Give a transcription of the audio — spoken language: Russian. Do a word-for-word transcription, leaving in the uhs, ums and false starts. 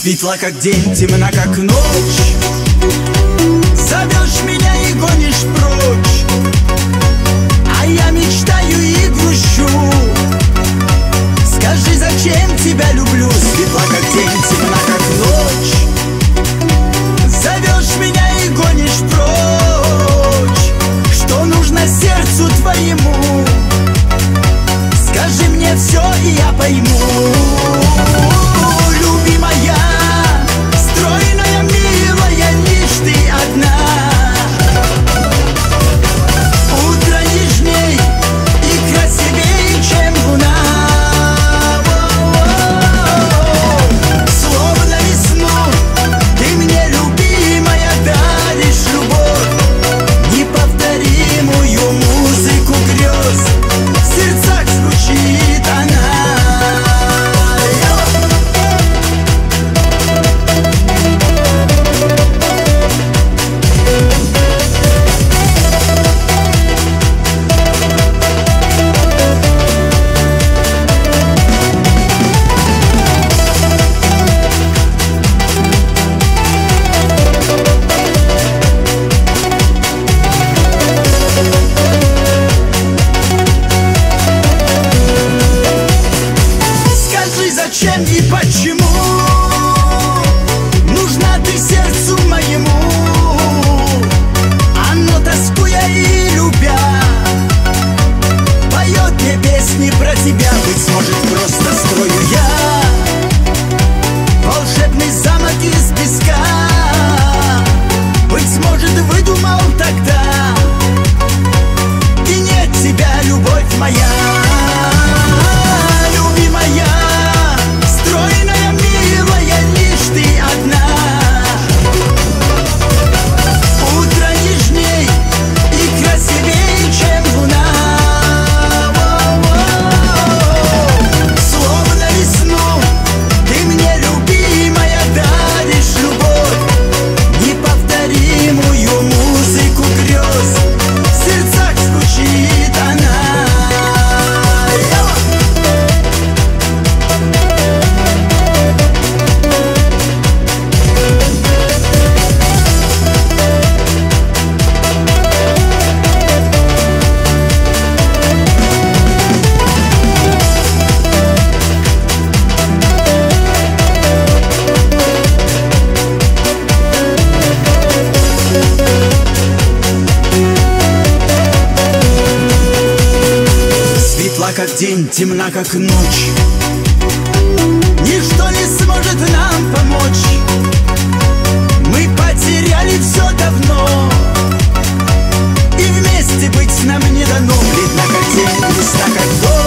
Светла как день, темна как ночь. Зовешь меня и гонишь прочь, а я мечтаю и грущу. Скажи, зачем тебя люблю? Светла как день, темна как ночь. Зовешь меня и гонишь прочь. Что нужно сердцу твоему? Скажи мне все, и я пойму. Любимая, стройная, милая, лишь ты одна. Утро нежней и красивее, чем луна. Словно весну ты мне, любимая, даришь любовь, неповторимую музыку грез. В сердцах звучит она. Зачем и почему нужна ты сердцу моему? Оно, тоскуя и любя, поет мне песни про тебя. Быть может, просто строю я волшебный замок из песка. Быть может, выдумал тогда, и нет тебя, любовь моя. Как день, темна как ночь. Ничто не сможет нам помочь. Мы потеряли все давно, и вместе быть нам не дано. Бледна как день, грустна как ночь.